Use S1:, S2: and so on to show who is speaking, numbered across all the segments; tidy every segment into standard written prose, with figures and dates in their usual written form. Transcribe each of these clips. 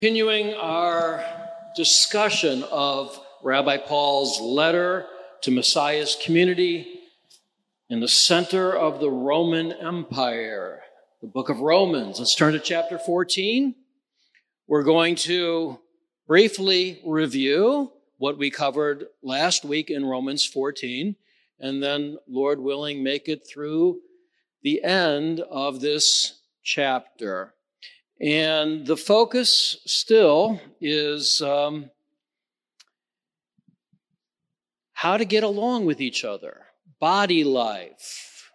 S1: Continuing our discussion of Rabbi Paul's letter to Messiah's community in the center of the Roman Empire, the book of Romans. Let's turn to chapter 14. We're going to briefly review what we covered last week in Romans 14, and then, Lord willing, make it through the end of this chapter. And the focus still is how to get along with each other, body life.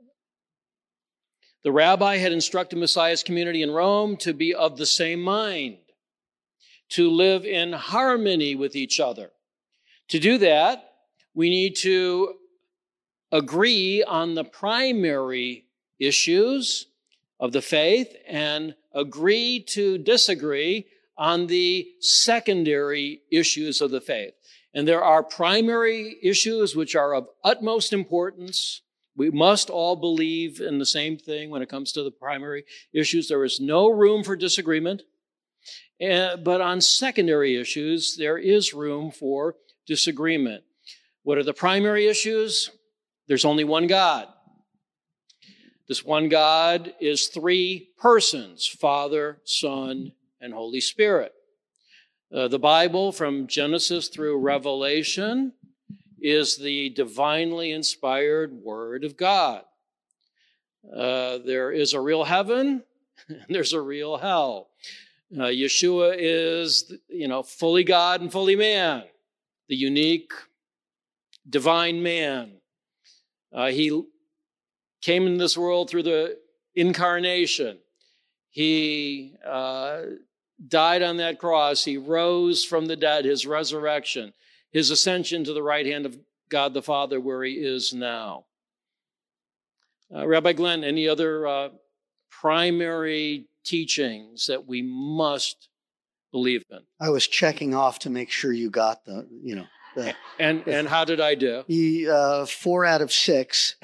S1: The rabbi had instructed Messiah's community in Rome to be of the same mind, to live in harmony with each other. To do that, we need to agree on the primary issues of the faith and agree to disagree on the secondary issues of the faith. And there are primary issues which are of utmost importance. We must all believe in the same thing when it comes to the primary issues. There is no room for disagreement. But on secondary issues, there is room for disagreement. What are the primary issues? There's only one God. This one God is three persons, Father, Son, and Holy Spirit. The Bible, from Genesis through Revelation, is the divinely inspired Word of God. There is a real heaven, and there's a real hell. Yeshua is, fully God and fully man, the unique divine man. He came in this world through the incarnation. He died on that cross. He rose from the dead, his resurrection, his ascension to the right hand of God the Father where he is now. Rabbi Glenn, any other primary teachings that we must believe in?
S2: I was checking off to make sure you got
S1: And how did I do?
S2: 4 out of 6.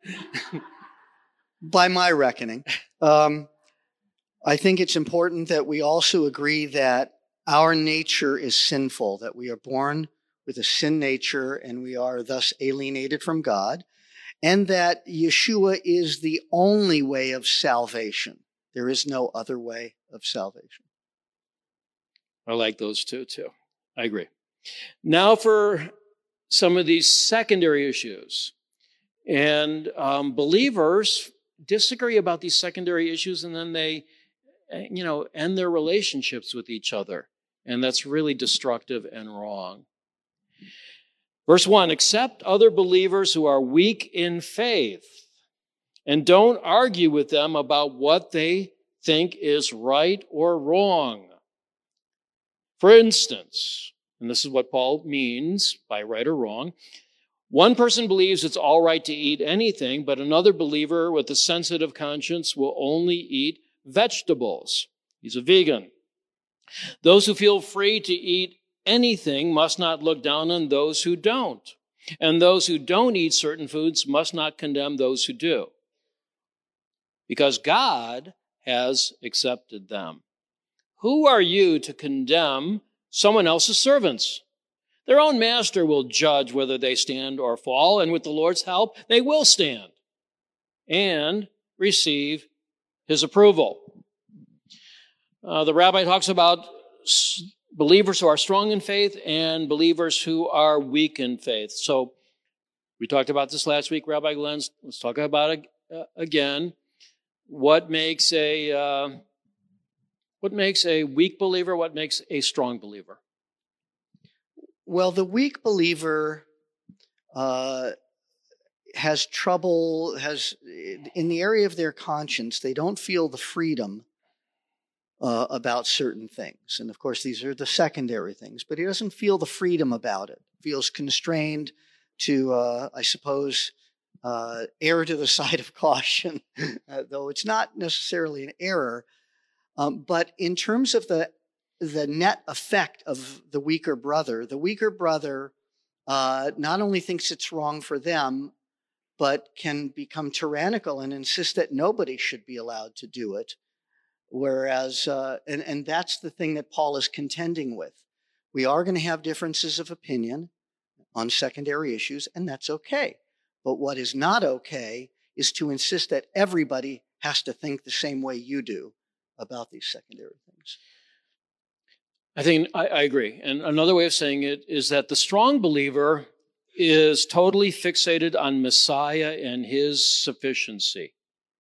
S2: By my reckoning. I think it's important that we also agree that our nature is sinful, that we are born with a sin nature and we are thus alienated from God, and that Yeshua is the only way of salvation. There is no other way of salvation.
S1: I like those two, too. I agree. Now for some of these secondary issues. And believers disagree about these secondary issues, and then they, end their relationships with each other. And that's really destructive and wrong. Verse 1, accept other believers who are weak in faith, and don't argue with them about what they think is right or wrong. For instance, and this is what Paul means by right or wrong, one person believes it's all right to eat anything, but another believer with a sensitive conscience will only eat vegetables. He's a vegan. Those who feel free to eat anything must not look down on those who don't. And those who don't eat certain foods must not condemn those who do, because God has accepted them. Who are you to condemn someone else's servants? Their own master will judge whether they stand or fall, and with the Lord's help, they will stand and receive his approval. The rabbi talks about believers who are strong in faith and believers who are weak in faith. So we talked about this last week, Rabbi Glenn. Let's talk about it again. What makes a weak believer? What makes a strong believer?
S2: Well, the weak believer has trouble, in the area of their conscience, they don't feel the freedom about certain things. And of course, these are the secondary things, but he doesn't feel the freedom about it. Feels constrained to, I suppose, err to the side of caution, though it's not necessarily an error. But in terms of the net effect of the weaker brother not only thinks it's wrong for them, but can become tyrannical and insist that nobody should be allowed to do it. Whereas, and that's the thing that Paul is contending with. We are going to have differences of opinion on secondary issues, and that's okay. But what is not okay is to insist that everybody has to think the same way you do about these secondary things.
S1: I think I agree. And another way of saying it is that the strong believer is totally fixated on Messiah and his sufficiency.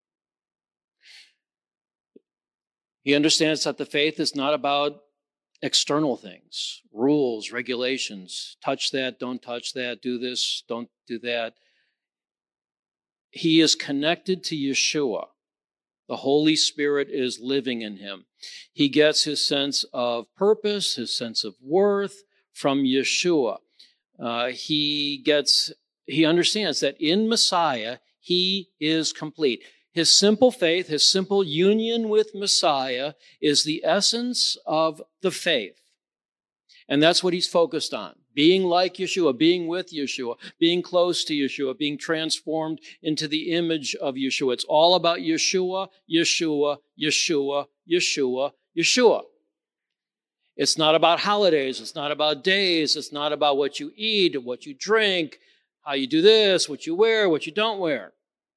S1: He understands that the faith is not about external things, rules, regulations, touch that, don't touch that, do this, don't do that. He is connected to Yeshua. The Holy Spirit is living in him. He gets his sense of purpose, his sense of worth from Yeshua. He understands that in Messiah, he is complete. His simple faith, his simple union with Messiah is the essence of the faith. And that's what he's focused on. Being like Yeshua, being with Yeshua, being close to Yeshua, being transformed into the image of Yeshua. It's all about Yeshua, Yeshua, Yeshua, Yeshua, Yeshua. It's not about holidays. It's not about days. It's not about what you eat, what you drink, how you do this, what you wear, what you don't wear.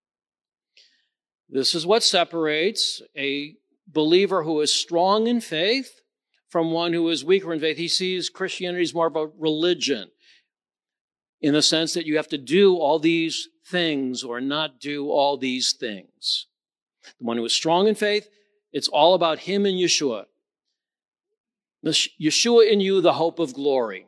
S1: This is what separates a believer who is strong in faith from one who is weaker in faith. He sees Christianity as more of a religion in the sense that you have to do all these things or not do all these things. The one who is strong in faith, it's all about him and Yeshua. Yeshua in you, the hope of glory.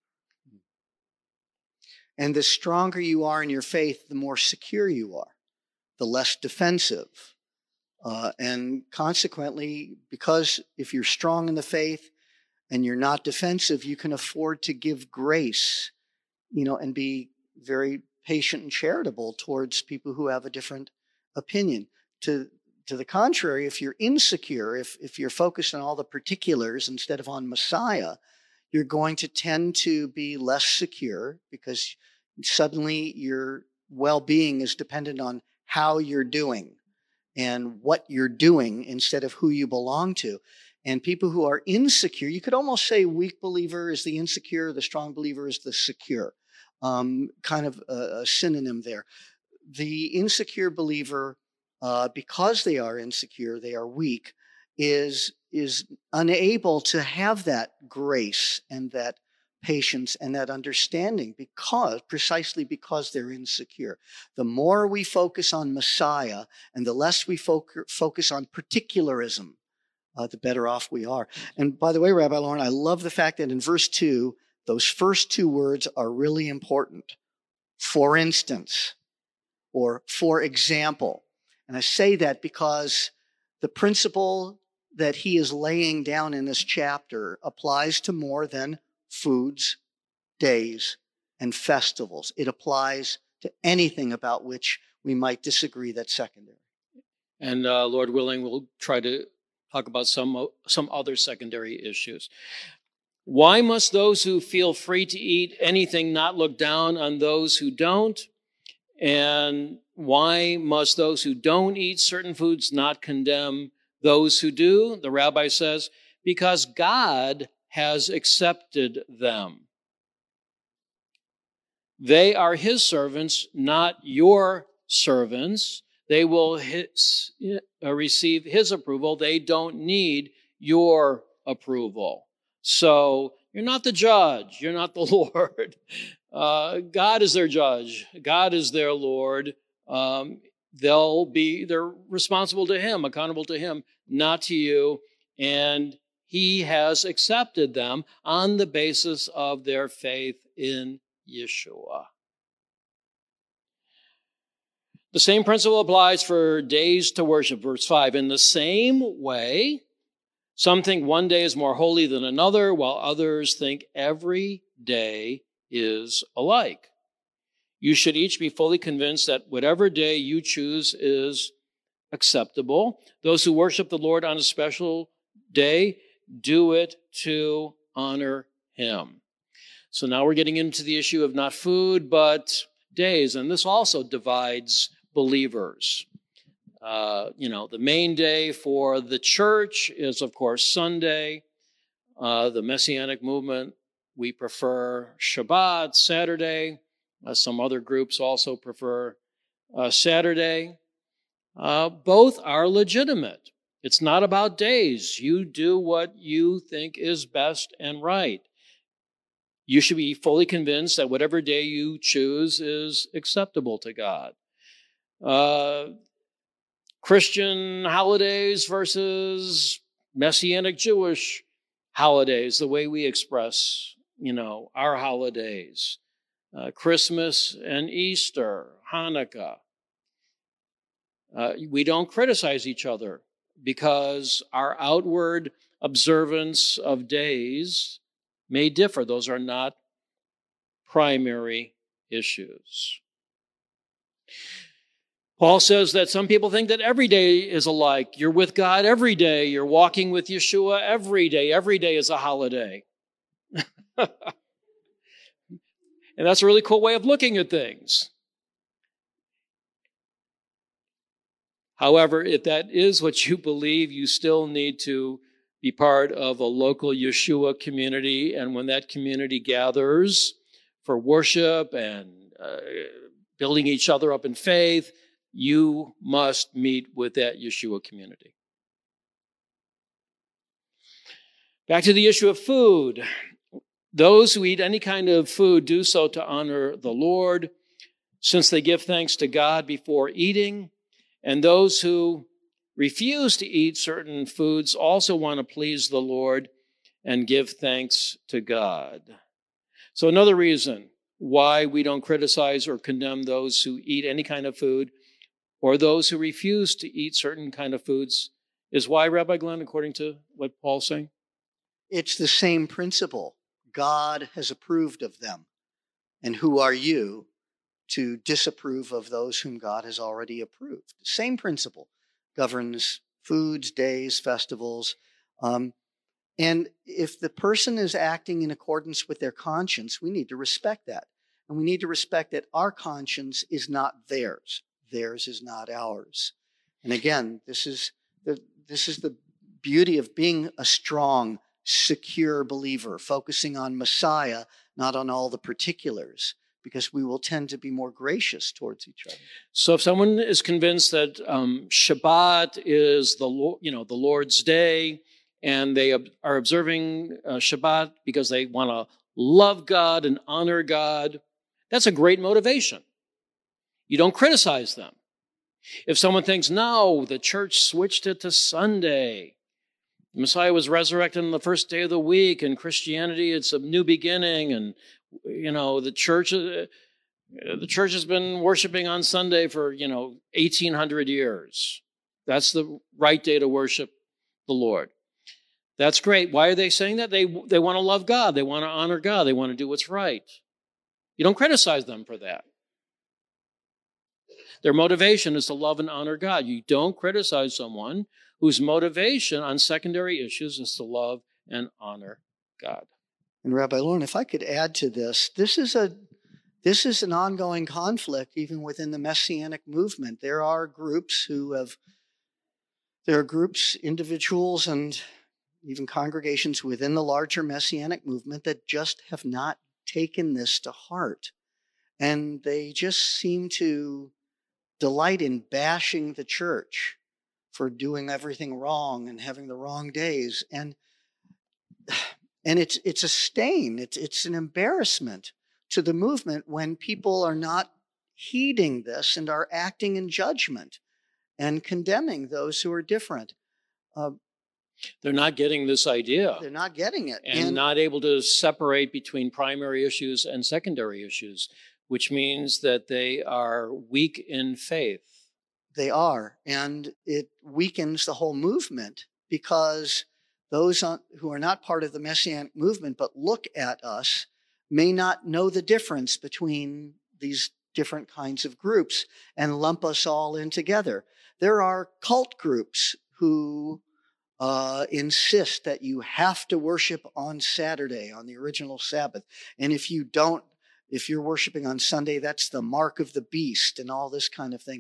S2: And the stronger you are in your faith, the more secure you are, the less defensive. And consequently, because if you're strong in the faith and you're not defensive, you can afford to give grace, and be very patient and charitable towards people who have a different opinion. To the contrary, if you're insecure, if you're focused on all the particulars instead of on Messiah, you're going to tend to be less secure because suddenly your well-being is dependent on how you're doing and what you're doing instead of who you belong to. And people who are insecure, you could almost say weak believer is the insecure, the strong believer is the secure. Kind of a synonym there. The insecure believer, because they are insecure, they are weak, is unable to have that grace and that patience and that understanding precisely because they're insecure. The more we focus on Messiah and the less we focus on particularism, the better off we are. And by the way, Rabbi Lauren, I love the fact that in verse 2, those first two words are really important. For instance, or for example. And I say that because the principle that he is laying down in this chapter applies to more than foods, days, and festivals. It applies to anything about which we might disagree that's secondary.
S1: And Lord willing, we'll try to talk about some other secondary issues. Why must those who feel free to eat anything not look down on those who don't? And why must those who don't eat certain foods not condemn those who do? The rabbi says, because God has accepted them. They are his servants, not your servants. They will receive his approval. They don't need your approval. So you're not the judge. You're not the Lord. God is their judge. God is their Lord. They're responsible to him, accountable to him, not to you. And he has accepted them on the basis of their faith in Yeshua. The same principle applies for days to worship. Verse 5, in the same way, some think one day is more holy than another, while others think every day is alike. You should each be fully convinced that whatever day you choose is acceptable. Those who worship the Lord on a special day do it to honor him. So now we're getting into the issue of not food, but days. And this also divides believers. The main day for the church is, of course, Sunday. The Messianic movement, we prefer Shabbat, Saturday. Some other groups also prefer Saturday. Both are legitimate. It's not about days. You do what you think is best and right. You should be fully convinced that whatever day you choose is acceptable to God. Christian holidays versus Messianic Jewish holidays, the way we express, our holidays. Christmas and Easter, Hanukkah. We don't criticize each other because our outward observance of days may differ. Those are not primary issues. Paul says that some people think that every day is alike. You're with God every day. You're walking with Yeshua every day. Every day is a holiday. And that's a really cool way of looking at things. However, if that is what you believe, you still need to be part of a local Yeshua community. And when that community gathers for worship and building each other up in faith, you must meet with that Yeshua community. Back to the issue of food. Those who eat any kind of food do so to honor the Lord, since they give thanks to God before eating. And those who refuse to eat certain foods also want to please the Lord and give thanks to God. So another reason why we don't criticize or condemn those who eat any kind of food or those who refuse to eat certain kind of foods is why, Rabbi Glenn, according to what Paul's saying?
S2: It's the same principle. God has approved of them. And who are you to disapprove of those whom God has already approved? The same principle governs foods, days, festivals. And if the person is acting in accordance with their conscience, we need to respect that. And we need to respect that our conscience is not theirs. Theirs is not ours. And again, this is the beauty of being a strong, secure believer, focusing on Messiah, not on all the particulars, because we will tend to be more gracious towards each other.
S1: So if someone is convinced that Shabbat is the Lord's day, and they are observing Shabbat because they want to love God and honor God, that's a great motivation. You don't criticize them. If someone thinks, no, the church switched it to Sunday, the Messiah was resurrected on the first day of the week, and Christianity, it's a new beginning, and the church has been worshiping on Sunday for 1,800 years. That's the right day to worship the Lord. That's great. Why are they saying that? They want to love God. They want to honor God. They want to do what's right. You don't criticize them for that. Their motivation is to love and honor God. You don't criticize someone whose motivation on secondary issues is to love and honor God.
S2: And Rabbi Lauren, if I could add to this, this is an ongoing conflict even within the Messianic movement. There are individuals, and even congregations within the larger Messianic movement that just have not taken this to heart. And they just seem to delight in bashing the church for doing everything wrong and having the wrong days. And it's a stain. It's an embarrassment to the movement when people are not heeding this and are acting in judgment and condemning those who are different.
S1: They're not getting this idea.
S2: They're not getting it.
S1: And not able to separate between primary issues and secondary issues, which means that they are weak in faith.
S2: They are. And it weakens the whole movement because those who are not part of the Messianic movement but look at us may not know the difference between these different kinds of groups and lump us all in together. There are cult groups who insist that you have to worship on Saturday, on the original Sabbath. And if you're worshiping on Sunday, that's the mark of the beast and all this kind of thing.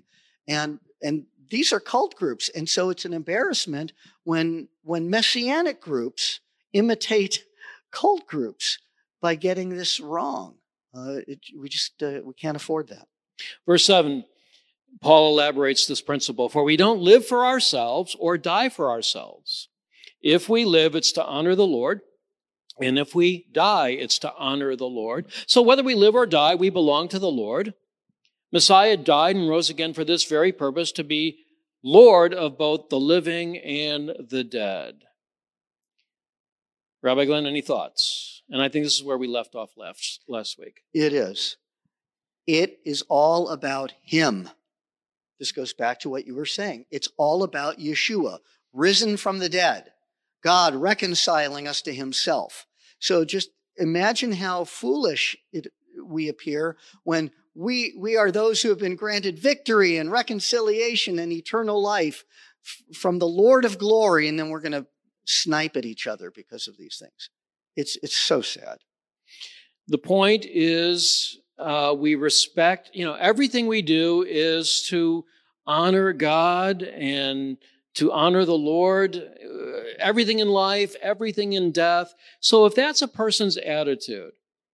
S2: And these are cult groups. And so it's an embarrassment when messianic groups imitate cult groups by getting this wrong. We can't afford that.
S1: Verse 7, Paul elaborates this principle. For we don't live for ourselves or die for ourselves. If we live, it's to honor the Lord. And if we die, it's to honor the Lord. So whether we live or die, we belong to the Lord. Messiah died and rose again for this very purpose, to be Lord of both the living and the dead. Rabbi Glenn, any thoughts? And I think this is where we left off last week.
S2: It is. It is all about him. This goes back to what you were saying. It's all about Yeshua, risen from the dead, God reconciling us to himself. So just imagine how foolish we appear when we are those who have been granted victory and reconciliation and eternal life from the Lord of glory, and then we're going to snipe at each other because of these things. It's so sad.
S1: The point is we respect, everything we do is to honor God and to honor the Lord, everything in life, everything in death. So if that's a person's attitude,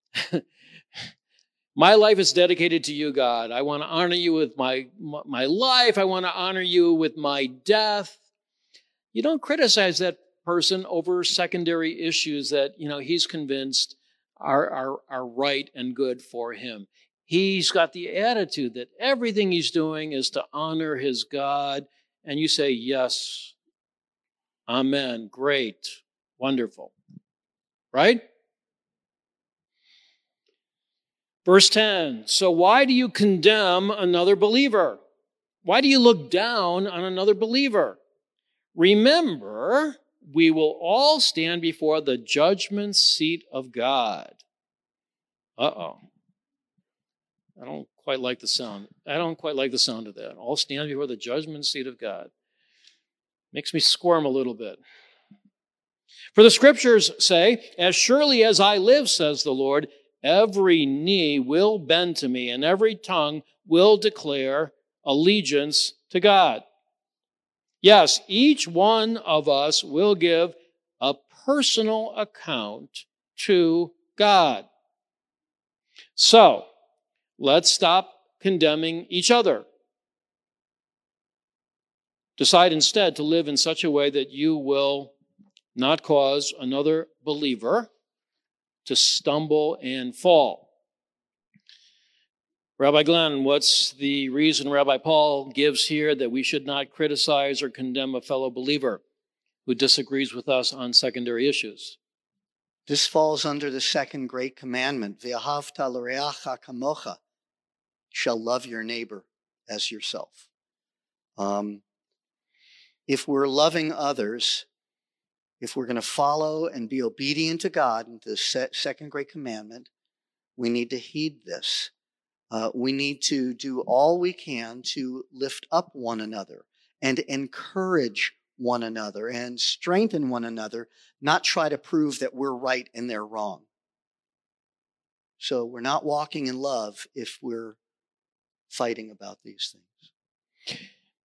S1: my life is dedicated to you, God. I want to honor you with my life. I want to honor you with my death. You don't criticize that person over secondary issues that, he's convinced are right and good for him. He's got the attitude that everything he's doing is to honor his God. And you say, yes, amen, great, wonderful, right? Verse 10, so why do you condemn another believer? Why do you look down on another believer? Remember, we will all stand before the judgment seat of God. Uh-oh. I don't quite like the sound. Of that. All stand before the judgment seat of God. Makes me squirm a little bit. For the scriptures say, as surely as I live, says the Lord, every knee will bend to me, and every tongue will declare allegiance to God. Yes, each one of us will give a personal account to God. So, let's stop condemning each other. Decide instead to live in such a way that you will not cause another believer to stumble and fall. Rabbi Glenn, what's the reason Rabbi Paul gives here that we should not criticize or condemn a fellow believer who disagrees with us on secondary issues?
S2: This falls under the second great commandment, V'ahavta l'reacha kamocha, shall love your neighbor as yourself. If we're loving others, if we're going to follow and be obedient to God in the second great commandment, we need to heed this. We need to do all we can to lift up one another and encourage one another and strengthen one another, not try to prove that we're right and they're wrong. So we're not walking in love if we're fighting about these things.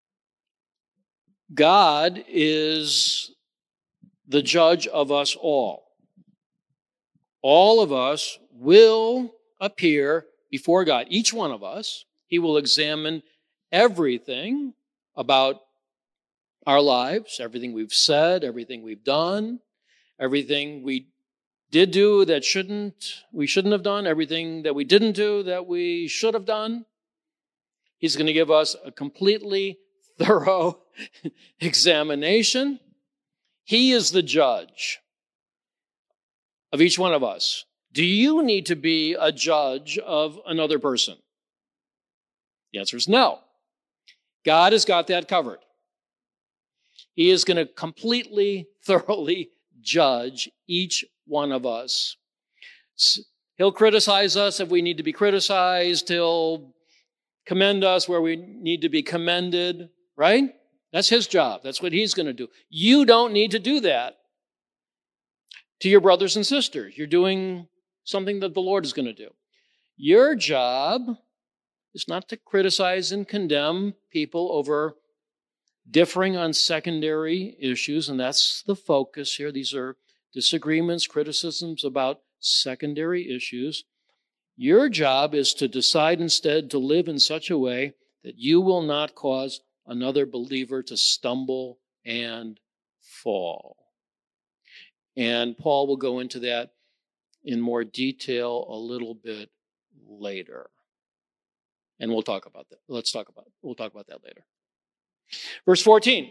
S1: God is the judge of us all. All of us will appear before God. Each one of us, he will examine everything about our lives, everything we've said, everything we've done, everything we did do that we shouldn't have done, everything that we didn't do that we should have done. He's going to give us a completely thorough examination. He is the judge of each one of us. Do you need to be a judge of another person? The answer is no. God has got that covered. He is going to completely, thoroughly judge each one of us. He'll criticize us if we need to be criticized. He'll commend us where we need to be commended, right? That's his job. That's what he's going to do. You don't need to do that to your brothers and sisters. You're doing something that the Lord is going to do. Your job is not to criticize and condemn people over differing on secondary issues, and that's the focus here. These are disagreements, criticisms about secondary issues. Your job is to decide instead to live in such a way that you will not cause another believer to stumble and fall. And Paul will go into that in more detail a little bit later. And we'll talk about that. We'll talk about that later. Verse 14.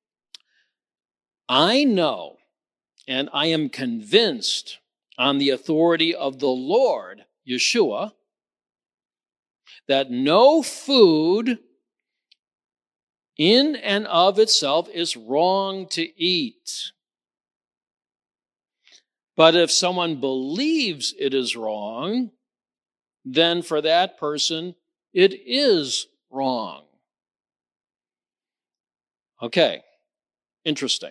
S1: I know and I am convinced on the authority of the Lord, Yeshua, that no food in and of itself is wrong to eat. But if someone believes it is wrong, then for that person, it is wrong. Okay, interesting.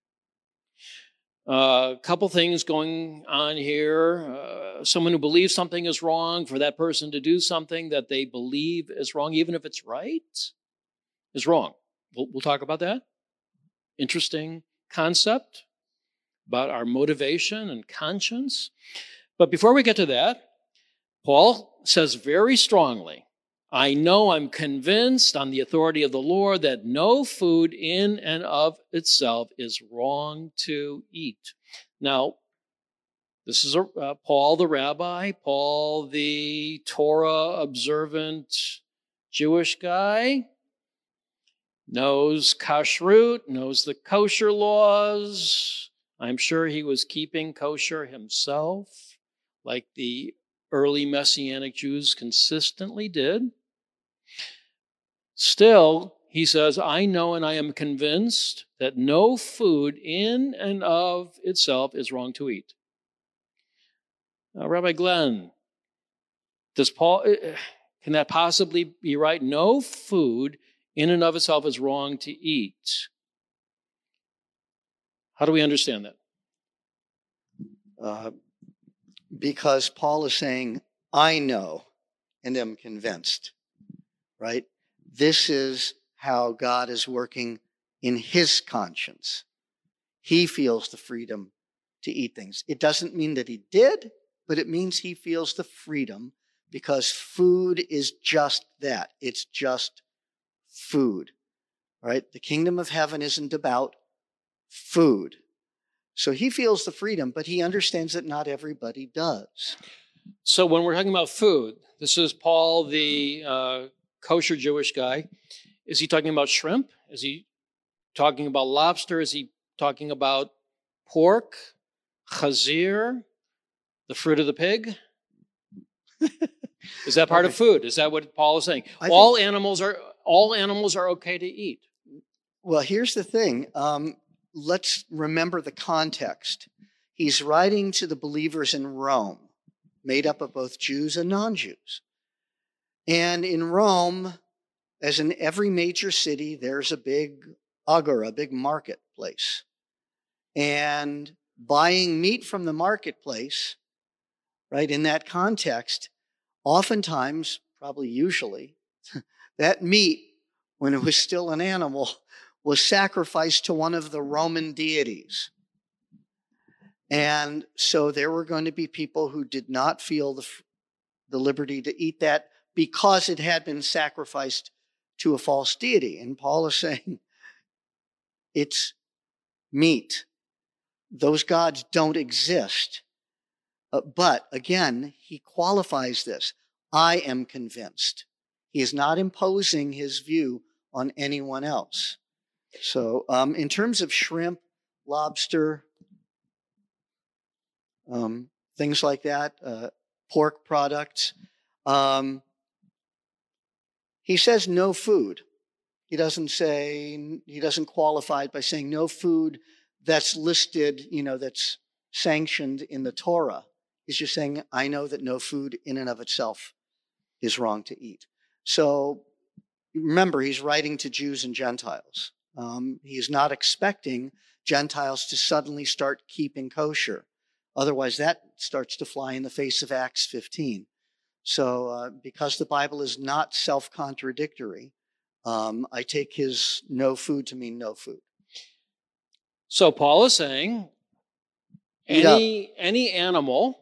S1: A couple things going on here. Someone who believes something is wrong, for that person to do something that they believe is wrong, even if it's right, is wrong. We'll talk about that. Interesting concept about our motivation and conscience. But before we get to that, Paul says very strongly, I know, I'm convinced on the authority of the Lord that no food in and of itself is wrong to eat. Now, this is Paul the rabbi, Paul the Torah observant Jewish guy, knows kashrut, knows the kosher laws. I'm sure he was keeping kosher himself, like the early Messianic Jews consistently did. Still, he says, I know and I am convinced that no food in and of itself is wrong to eat. Now, Rabbi Glenn, can that possibly be right? No food in and of itself is wrong to eat. How do we understand that?
S2: Because Paul is saying, I know and am convinced, right? This is how God is working in his conscience. He feels the freedom to eat things. It doesn't mean that he did, but it means he feels the freedom because food is just that. It's just food, right? The kingdom of heaven isn't about food. So he feels the freedom, but he understands that not everybody does.
S1: So when we're talking about food, this is Paul, the kosher Jewish guy. Is he talking about shrimp? Is he talking about lobster? Is he talking about pork, chazir, the fruit of the pig? Is that part of food? Is that what Paul is saying? All animals are okay to eat.
S2: Well, here's the thing. Let's remember the context. He's writing to the believers in Rome, made up of both Jews and non-Jews. And in Rome, as in every major city, there's a big agora, a big marketplace. And buying meat from the marketplace, right, in that context, oftentimes, probably usually, that meat, when it was still an animal, was sacrificed to one of the Roman deities. And so there were going to be people who did not feel the liberty to eat that because it had been sacrificed to a false deity. And Paul is saying, it's meat. Those gods don't exist. But again, he qualifies this. I am convinced. He is not imposing his view on anyone else. So in terms of shrimp, lobster, things like that, pork products, he says no food. He doesn't qualify it by saying no food that's listed, that's sanctioned in the Torah. He's just saying, I know that no food in and of itself is wrong to eat. So remember, he's writing to Jews and Gentiles. He is not expecting Gentiles to suddenly start keeping kosher. Otherwise, that starts to fly in the face of Acts 15. So because the Bible is not self-contradictory, I take his no food to mean no food.
S1: So Paul is saying any animal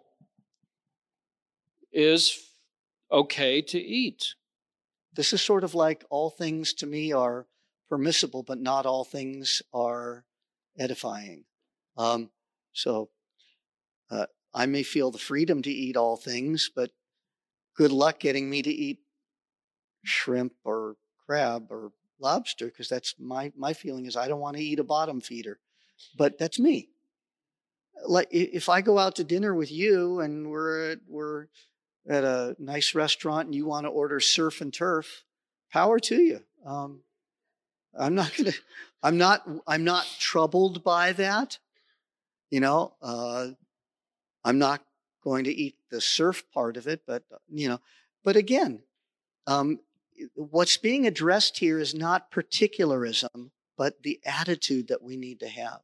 S1: is okay to eat.
S2: This is sort of like all things to me are permissible, but not all things are edifying. So I may feel the freedom to eat all things, but good luck getting me to eat shrimp or crab or lobster, because that's my feeling is I don't want to eat a bottom feeder. But that's me. Like if I go out to dinner with you and we're at a nice restaurant and you want to order surf and turf, power to you. I'm not troubled by that. I'm not going to eat the surf part of it, but again, what's being addressed here is not particularism, but the attitude that we need to have.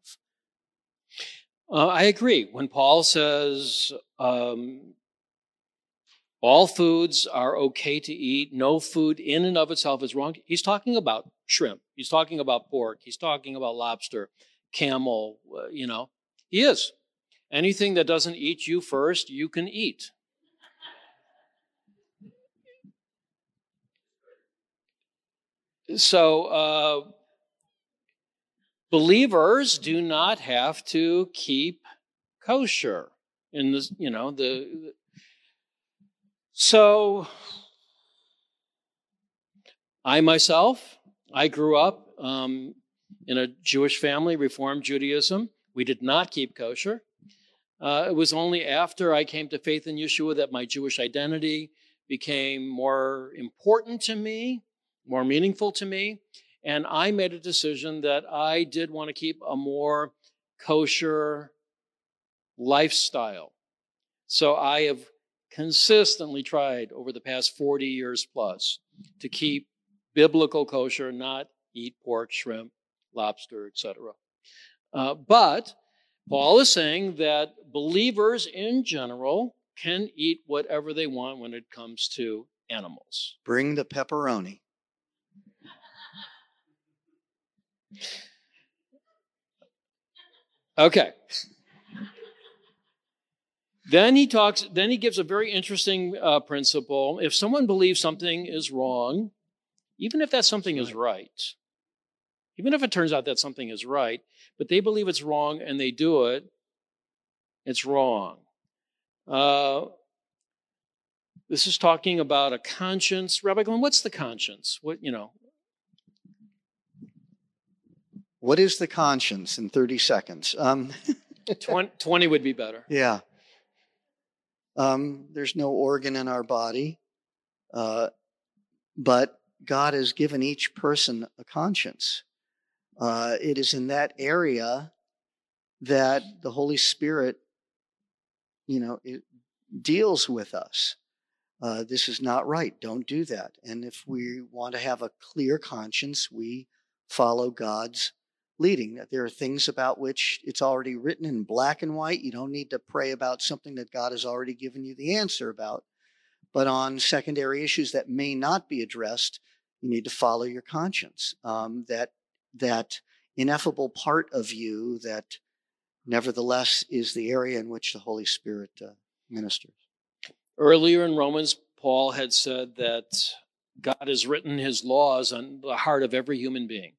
S1: I agree. When Paul says all foods are okay to eat, no food in and of itself is wrong, he's talking about shrimp. He's talking about pork. He's talking about lobster, camel, He is. Anything that doesn't eat you first, you can eat. So believers do not have to keep kosher in this, So I grew up in a Jewish family, Reformed Judaism. We did not keep kosher. It was only after I came to faith in Yeshua that my Jewish identity became more important to me, more meaningful to me. And I made a decision that I did want to keep a more kosher lifestyle. So I have consistently tried over the past 40 years plus to keep biblical kosher, not eat pork, shrimp, lobster, etc. But Paul is saying that believers in general can eat whatever they want when it comes to animals.
S2: Bring the pepperoni.
S1: Okay. Then he gives a very interesting principle. If someone believes something is wrong, even if that something is right, even if it turns out that something is right, but they believe it's wrong and they do it, it's wrong. This is talking about a conscience. Rabbi Glenn, what's the conscience?
S2: What is the conscience in 30 seconds?
S1: 20 would be better.
S2: Yeah. There's no organ in our body, but God has given each person a conscience. It is in that area that the Holy Spirit, it deals with us. This is not right. Don't do that. And if we want to have a clear conscience, we follow God's leading. There are things about which it's already written in black and white. You don't need to pray about something that God has already given you the answer about. But on secondary issues that may not be addressed, you need to follow your conscience. That ineffable part of you that nevertheless is the area in which the Holy Spirit ministers.
S1: Earlier in Romans, Paul had said that God has written his laws on the heart of every human being.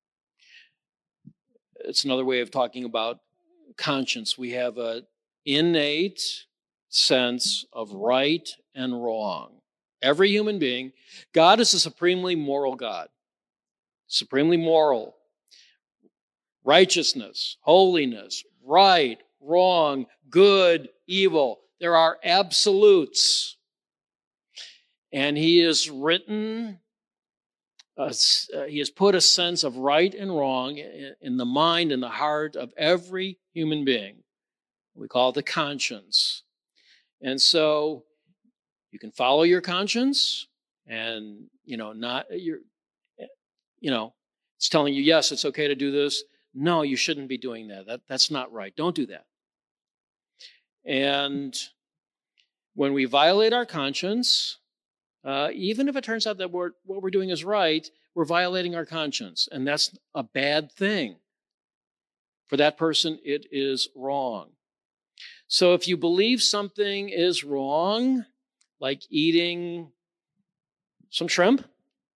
S1: It's another way of talking about conscience. We have an innate sense of right and wrong. Every human being, God is a supremely moral God. Supremely moral. Righteousness, holiness, right, wrong, good, evil. There are absolutes. And he has written, he has put a sense of right and wrong in the mind and the heart of every human being. We call it the conscience. And so you can follow your conscience and, it's telling you, yes, it's okay to do this. No, you shouldn't be doing that. That's not right. Don't do that. And when we violate our conscience, even if it turns out that what we're doing is right, we're violating our conscience, and that's a bad thing. For that person, it is wrong. So if you believe something is wrong, like eating some shrimp,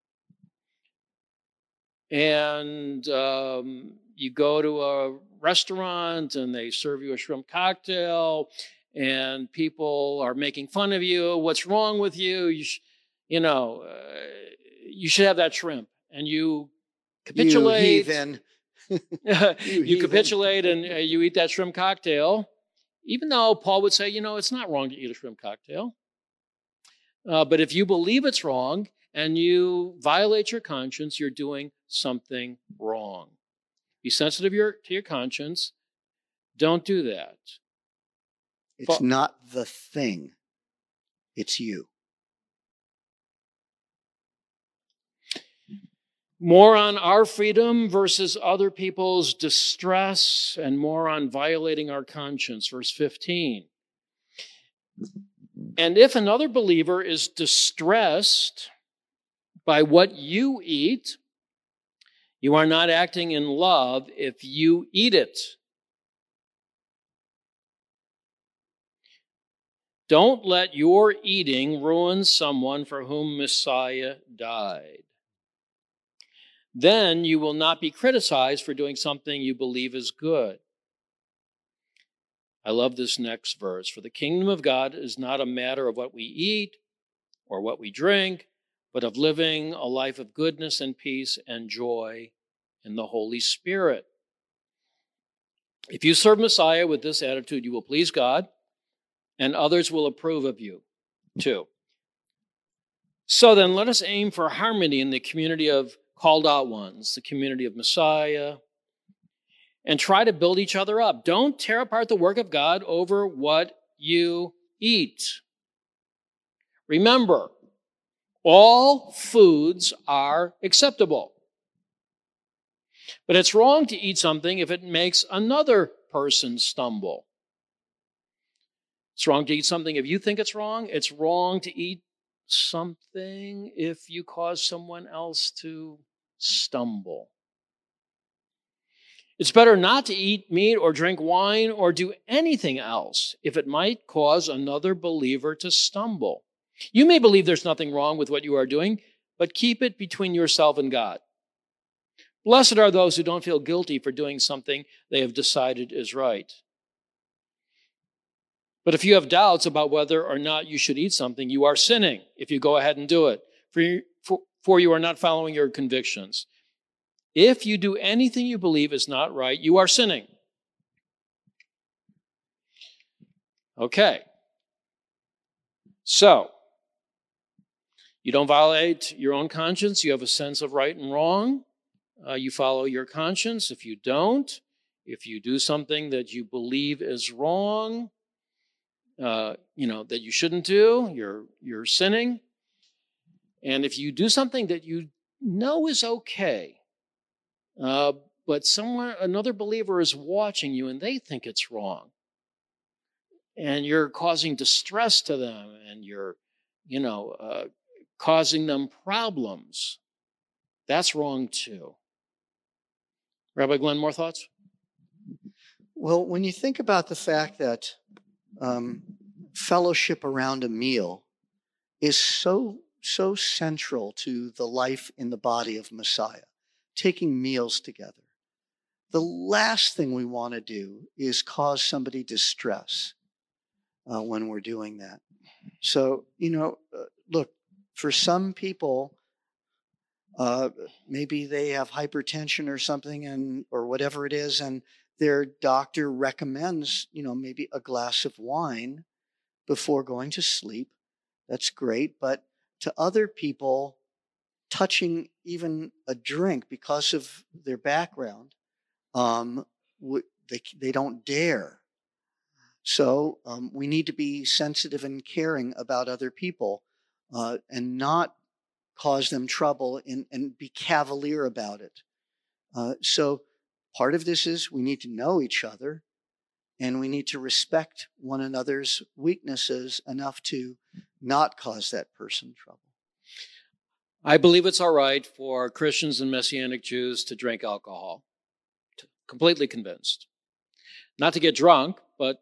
S1: and you go to a restaurant and they serve you a shrimp cocktail, and people are making fun of you, what's wrong with you? You should have that shrimp, and you capitulate.
S2: You heathen.
S1: You capitulate and you eat that shrimp cocktail, even though Paul would say, it's not wrong to eat a shrimp cocktail. But if you believe it's wrong and you violate your conscience, you're doing something wrong. Be sensitive to your conscience. Don't do that.
S2: It's not the thing. It's you.
S1: More on our freedom versus other people's distress, and more on violating our conscience. Verse 15. And if another believer is distressed by what you eat, you are not acting in love if you eat it. Don't let your eating ruin someone for whom Messiah died. Then you will not be criticized for doing something you believe is good. I love this next verse. For the kingdom of God is not a matter of what we eat or what we drink, but of living a life of goodness and peace and joy in the Holy Spirit. If you serve Messiah with this attitude, you will please God, and others will approve of you too. So then let us aim for harmony in the community of called out ones, the community of Messiah, and try to build each other up. Don't tear apart the work of God over what you eat. Remember, all foods are acceptable. But it's wrong to eat something if it makes another person stumble. It's wrong to eat something if you think it's wrong. It's wrong to eat something if you cause someone else to stumble. It's better not to eat meat or drink wine or do anything else if it might cause another believer to stumble. You may believe there's nothing wrong with what you are doing, but keep it between yourself and God. Blessed are those who don't feel guilty for doing something they have decided is right. But if you have doubts about whether or not you should eat something, you are sinning if you go ahead and do it, for you are not following your convictions. If you do anything you believe is not right, you are sinning. Okay. So, you don't violate your own conscience. You have a sense of right and wrong. You follow your conscience. If you don't, if you do something that you believe is wrong, that you shouldn't do, you're sinning. And if you do something that you know is okay, but another believer is watching you and they think it's wrong, and you're causing distress to them, and you're, causing them problems, that's wrong too. Rabbi Glenn, more thoughts?
S2: Well, when you think about the fact that fellowship around a meal is so central to the life in the body of Messiah, taking meals together, the last thing we want to do is cause somebody distress when we're doing that. So, look, for some people, maybe they have hypertension or something, or whatever it is, and their doctor recommends, maybe a glass of wine before going to sleep. That's great. But to other people, touching even a drink because of their background, they don't dare. So we need to be sensitive and caring about other people and not cause them trouble and be cavalier about it. So part of this is we need to know each other and we need to respect one another's weaknesses enough to not cause that person trouble.
S1: I believe it's all right for Christians and Messianic Jews to drink alcohol. Completely convinced. Not to get drunk, but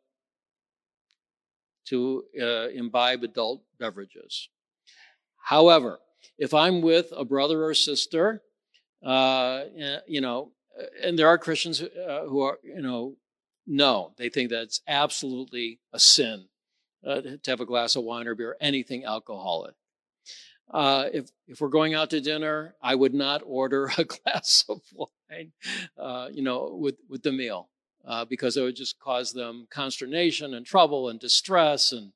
S1: to imbibe adult beverages. However, if I'm with a brother or sister, and there are Christians who are, no, they think that's absolutely a sin to have a glass of wine or beer, anything alcoholic. If we're going out to dinner, I would not order a glass of wine, with the meal, because it would just cause them consternation and trouble and distress. And,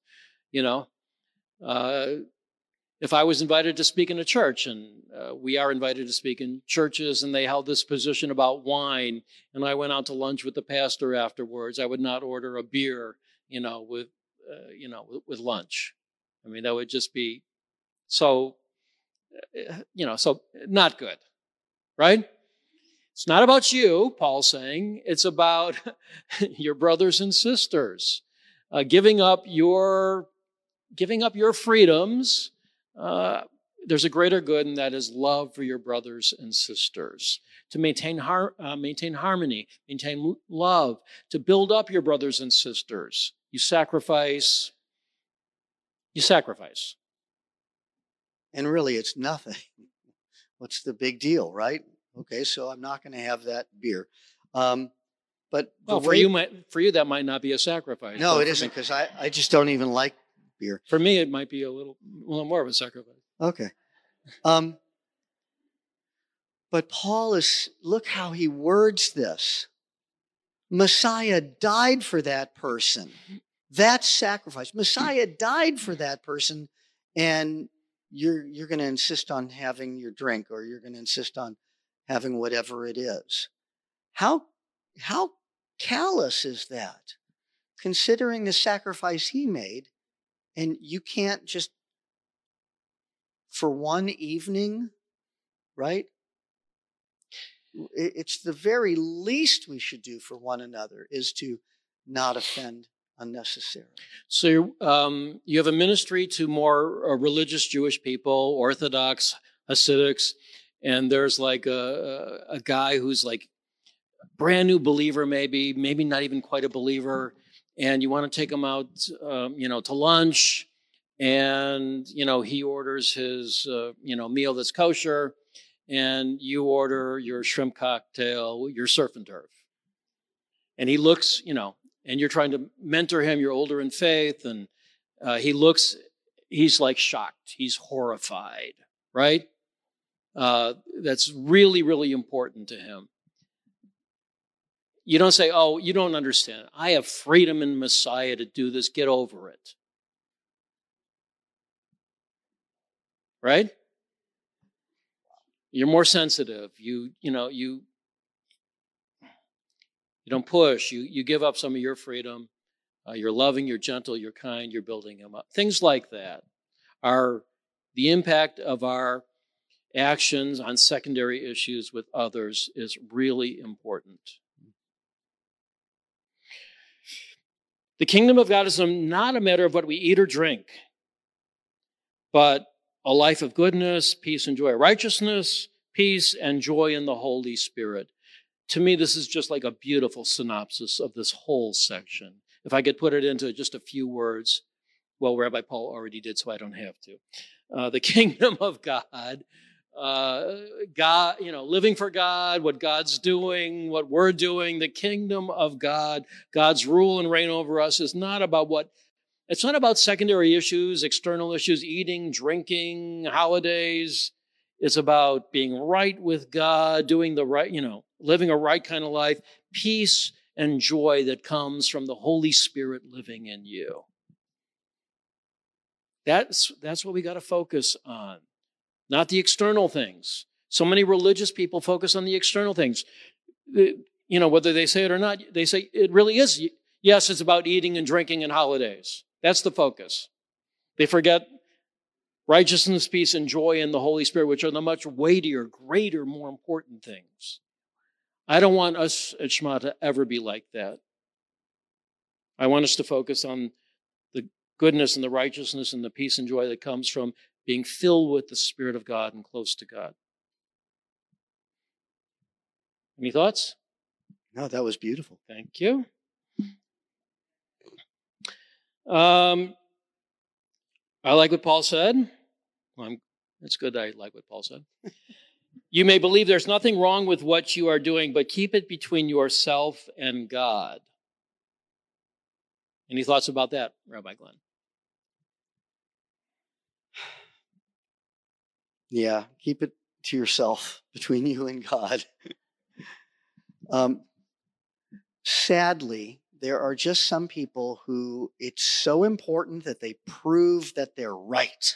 S1: if I was invited to speak in a church, and we are invited to speak in churches, and they held this position about wine, and I went out to lunch with the pastor afterwards, I would not order a beer, with lunch. I mean, that would just be so not good, right? It's not about you, Paul's saying. It's about your brothers and sisters, giving up your freedoms. There's a greater good, and that is love for your brothers and sisters. To maintain harmony, maintain love, to build up your brothers and sisters. You sacrifice.
S2: And really, it's nothing. What's the big deal, right? Okay, so I'm not going to have that beer. But
S1: for you, that might not be a sacrifice.
S2: No, it isn't, because I just don't even like beer.
S1: For me, it might be a little more of a sacrifice.
S2: Okay. But Paul look how he words this. Messiah died for that person. That's sacrifice. Messiah died for that person, and you're going to insist on having your drink, or you're going to insist on having whatever it is. How callous is that, considering the sacrifice he made? And you can't just, for one evening, right? It's the very least we should do for one another is to not offend unnecessarily.
S1: So you have a ministry to more religious Jewish people, Orthodox, Hasidics, and there's like a guy who's like a brand new believer, maybe not even quite a believer, and you want to take him out, to lunch, and he orders his meal that's kosher, and you order your shrimp cocktail, your surf and turf, and he looks, and you're trying to mentor him. You're older in faith, and he's like shocked. He's horrified, right? That's really, really important to him. You don't say, oh, you don't understand. I have freedom in Messiah to do this. Get over it. Right? You're more sensitive. You don't push. You give up some of your freedom. You're loving, you're gentle, you're kind, you're building him up. Things like that are the impact of our actions on secondary issues with others is really important. The kingdom of God is not a matter of what we eat or drink, but a life of goodness, peace, and joy. Righteousness, peace, and joy in the Holy Spirit. To me, this is just like a beautiful synopsis of this whole section. If I could put it into just a few words, well, Rabbi Paul already did, so I don't have to. The kingdom of God, God, living for God, what God's doing, what we're doing, the kingdom of God, God's rule and reign over us is not about it's not about secondary issues, external issues, eating, drinking, holidays. It's about being right with God, doing the right, living a right kind of life, peace and joy that comes from the Holy Spirit living in you. That's what we got to focus on, not the external things. So many religious people focus on the external things. Whether they say it or not, they say it really is. Yes, it's about eating and drinking and holidays. That's the focus. They forget righteousness, peace, and joy in the Holy Spirit, which are the much weightier, greater, more important things. I don't want us at Shema to ever be like that. I want us to focus on the goodness and the righteousness and the peace and joy that comes from being filled with the Spirit of God and close to God. Any thoughts?
S2: No, that was beautiful.
S1: Thank you. I like what Paul said. It's good that I like what Paul said. You may believe there's nothing wrong with what you are doing, but keep it between yourself and God. Any thoughts about that, Rabbi Glenn?
S2: Yeah, keep it to yourself, between you and God. Sadly, there are just some people who it's so important that they prove that they're right.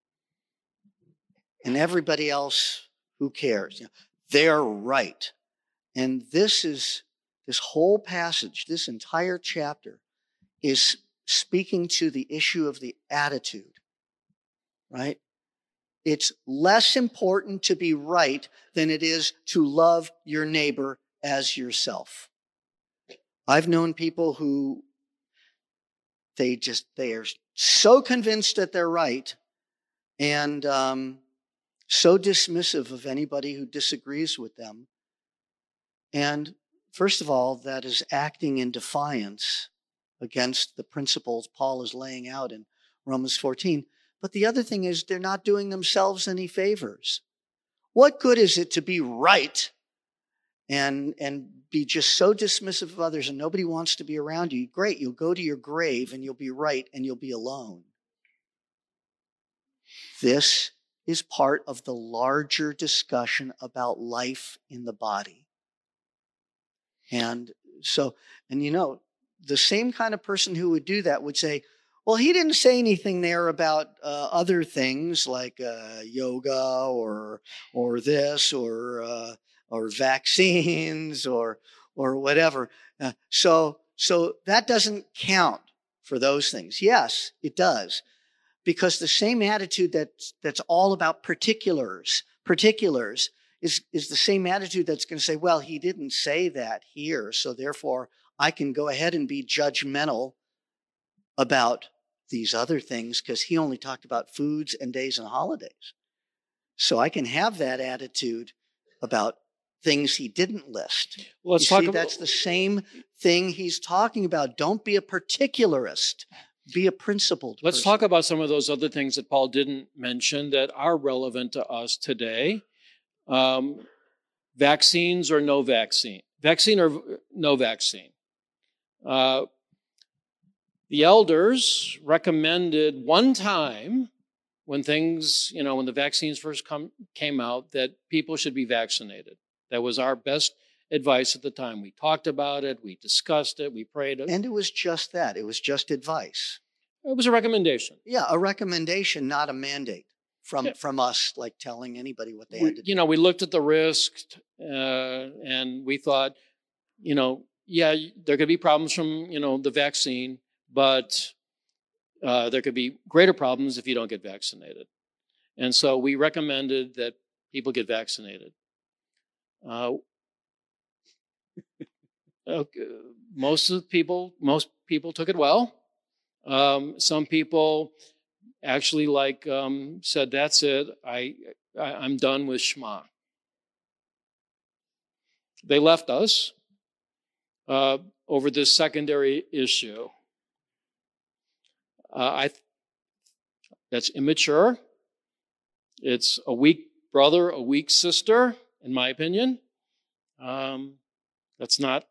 S2: And everybody else, who cares? They're right. And this whole passage, this entire chapter is speaking to the issue of the attitude, right? It's less important to be right than it is to love your neighbor as yourself. I've known people who they are so convinced that they're right and so dismissive of anybody who disagrees with them. And first of all, that is acting in defiance against the principles Paul is laying out in Romans 14. But the other thing is they're not doing themselves any favors. What good is it to be right and be just so dismissive of others and nobody wants to be around you? Great, you'll go to your grave and you'll be right and you'll be alone. This is part of the larger discussion about life in the body. And the same kind of person who would do that would say, well, he didn't say anything there about other things like yoga or this or vaccines or whatever. So that doesn't count for those things. Yes, it does, because the same attitude that's all about particulars is the same attitude that's going to say, well, he didn't say that here, so therefore I can go ahead and be judgmental about these other things because he only talked about foods and days and holidays. So I can have that attitude about things he didn't list. Well, that's the same thing he's talking about. Don't be a particularist. Be a principled person.
S1: Let's talk about some of those other things that Paul didn't mention that are relevant to us today. Vaccines or no vaccine. Vaccine or no vaccine. The elders recommended one time when things, when the vaccines first came out, that people should be vaccinated. That was our best advice at the time. We talked about it, we discussed it, we prayed it.
S2: And it was just that. It was just advice.
S1: It was a recommendation.
S2: Yeah, a recommendation, not a mandate from us, like telling anybody what they had to do.
S1: We looked at the risk and we thought, there could be problems from, the vaccine, but there could be greater problems if you don't get vaccinated. And so we recommended that people get vaccinated. Most people took it well. Some people actually said, that's it. I'm done with Shema. They left us over this secondary issue. That's immature. It's a weak brother, a weak sister, in my opinion. That's not,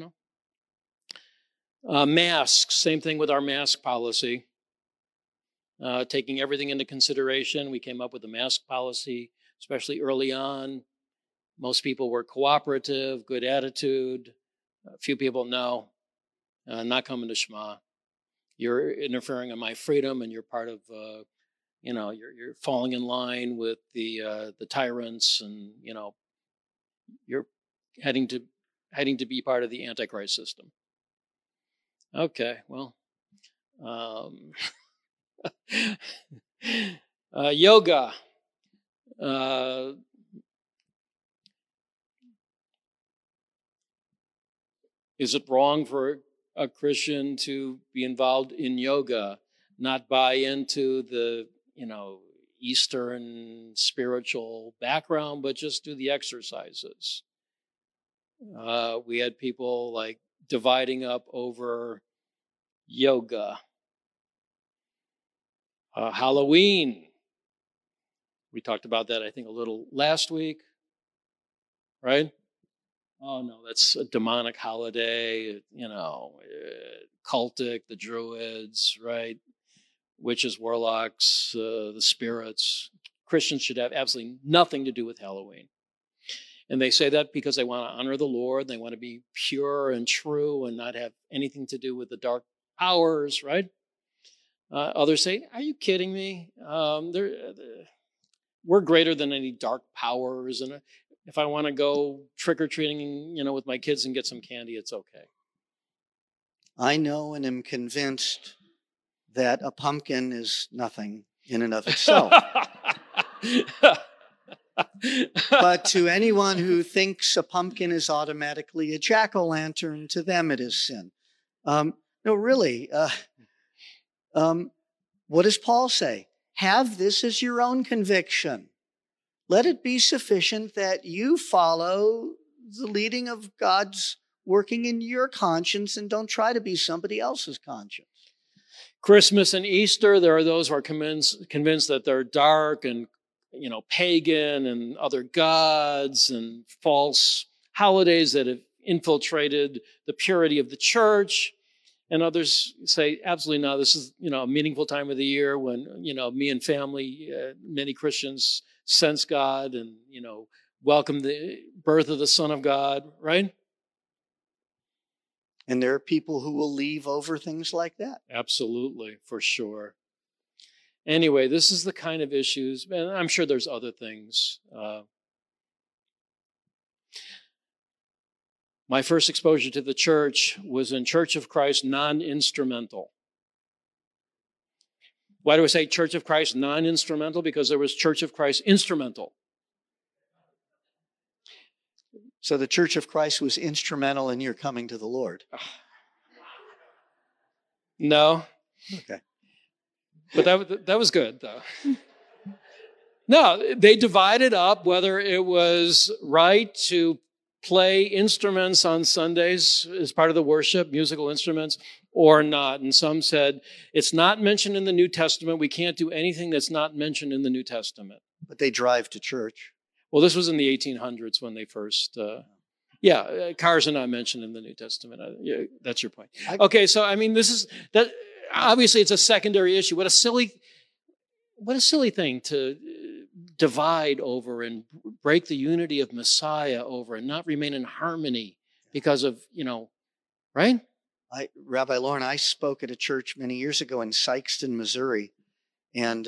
S1: masks, same thing with our mask policy. Taking everything into consideration, we came up with a mask policy, especially early on. Most people were cooperative, good attitude. A few people, no, not coming to Shema. You're interfering in my freedom, and you're part of, you're falling in line with the tyrants, and you're heading to be part of the Antichrist system. Okay, well, yoga. Is it wrong for a Christian to be involved in yoga, not buy into the, Eastern spiritual background, but just do the exercises. We had people like dividing up over yoga. Halloween. We talked about that, I think, a little last week, right? Oh, no, that's a demonic holiday, cultic, the Druids, right? Witches, warlocks, the spirits. Christians should have absolutely nothing to do with Halloween. And they say that because they want to honor the Lord. They want to be pure and true and not have anything to do with the dark powers, right? Others say, are you kidding me? We're greater than any dark powers. And if I want to go trick-or-treating, with my kids and get some candy, it's okay.
S2: I know and am convinced that a pumpkin is nothing in and of itself. But to anyone who thinks a pumpkin is automatically a jack-o'-lantern, to them it is sin. No, really. What does Paul say? Have this as your own conviction. Let it be sufficient that you follow the leading of God's working in your conscience and don't try to be somebody else's conscience.
S1: Christmas and Easter, there are those who are convinced that they're dark and, pagan and other gods and false holidays that have infiltrated the purity of the church. And others say, absolutely not. This is, a meaningful time of the year when, me and family, many Christians sense God and, welcome the birth of the Son of God, right?
S2: And there are people who will leave over things like that.
S1: Absolutely, for sure. Anyway, this is the kind of issues, and I'm sure there's other things. My first exposure to the church was in Church of Christ non-instrumental. Why do I say Church of Christ non-instrumental? Because there was Church of Christ instrumental.
S2: So the Church of Christ was instrumental in your coming to the Lord?
S1: No.
S2: Okay.
S1: But that was good, though. No, they divided up whether it was right to play instruments on Sundays as part of the worship, musical instruments, or not. And some said, it's not mentioned in the New Testament. We can't do anything that's not mentioned in the New Testament.
S2: But they drive to church.
S1: Well, this was in the 1800s when they first, cars are not mentioned in the New Testament. That's your point. Okay, so I mean, that. Obviously, it's a secondary issue. What a silly thing to divide over and break the unity of Messiah over and not remain in harmony because of, right?
S2: Rabbi Lauren, I spoke at a church many years ago in Sikeston, Missouri, and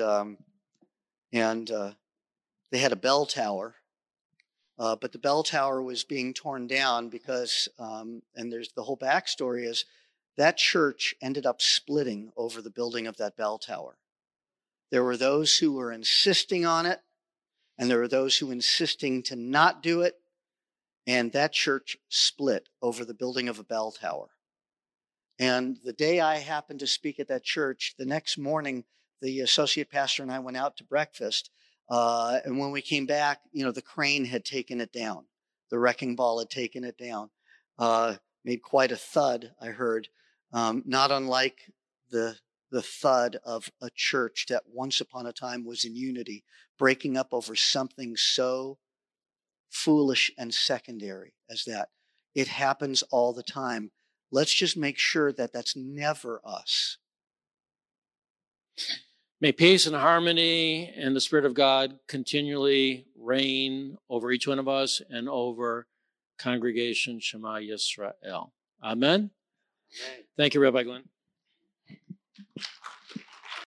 S2: they had a bell tower, but the bell tower was being torn down because, and there's the whole backstory is that church ended up splitting over the building of that bell tower. There were those who were insisting on it, and there were those who were insisting to not do it, and that church split over the building of a bell tower. And the day I happened to speak at that church, the next morning, the associate pastor and I went out to breakfast. And when we came back, the crane had taken it down. The wrecking ball had taken it down. Made quite a thud, I heard. Not unlike the thud of a church that once upon a time was in unity, breaking up over something so foolish and secondary as that. It happens all the time. Let's just make sure that that's never us.
S1: May peace and harmony and the Spirit of God continually reign over each one of us and over Congregation Shema Yisrael. Amen? Amen. Thank you, Rabbi Glenn.